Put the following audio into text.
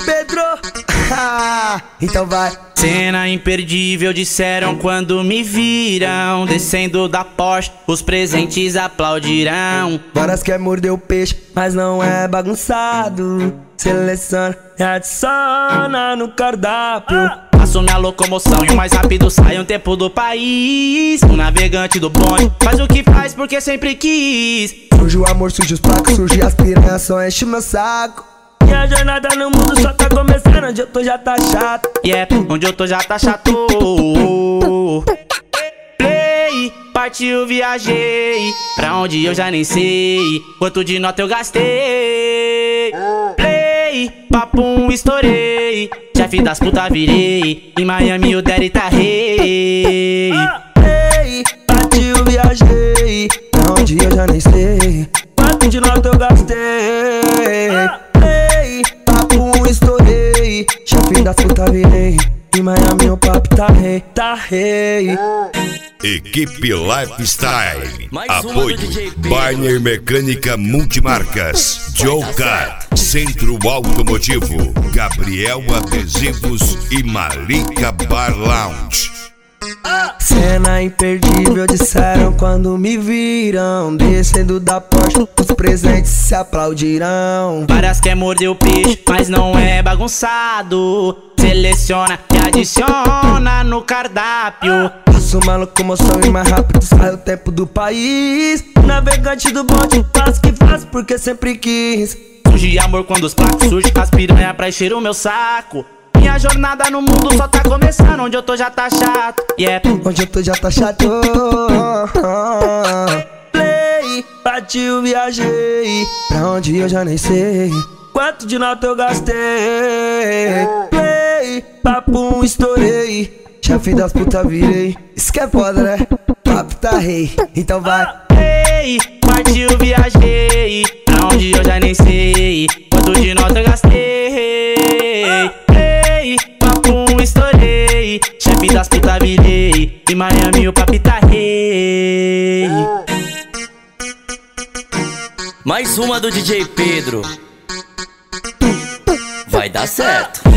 Pedro. Então vai. Cena imperdível, disseram quando me viram descendo da Porsche, os presentes aplaudirão. Várias quer morder o peixe, mas não é bagunçado. Seleciona e adiciona no cardápio. Faço minha locomoção e o mais rápido sai um tempo do país. Um navegante do bonde faz o que faz porque sempre quis. Surge o amor, surge os placos, surge as piranhas, só enche o meu saco. Minha jornada no mundo só tá começando, onde eu tô já tá chato. Onde eu tô já tá chato. Play, partiu, viajei pra onde eu já nem sei quanto de nota eu gastei. Play, papum, estourei, chefe das putas virei, em Miami o daddy tá rei. Play, partiu, viajei pra onde eu já nem sei quanto de nota eu gastei. Estourei, chefe das putas virei, em Miami o papo tá rei, tá rei. Equipe Lifestyle. Apoio Barner Mecânica Multimarcas, Joe Car, Centro Automotivo, Gabriel Adesivos e Malika Bar Lounge. Cena imperdível, disseram quando me viram descendo da Porsche, os presentes se aplaudirão. Várias quer morder o peixe, mas não é bagunçado. Seleciona e adiciona no cardápio. Faço uma locomoção e mais rápido sai o tempo do país. Navegante do bonde, faço o que faço porque sempre quis. Surge amor quando os placos, surge as piranha pra encher o meu saco. Minha jornada no mundo só tá começando, onde eu tô já tá chato. Onde eu tô já tá chato. Play, partiu, viajei pra onde eu já nem sei quanto de nota eu gastei. Play, papum, estourei, chefe das putas virei. Isso que é foda, né? Papo tá rei, então vai. Play, partiu, viajei pra onde eu já nem sei quanto de nota eu gastei. Estourei, chefe das putas virei, em Miami o papi tá rei. Mais uma do DJ Pedro. Vai dar certo.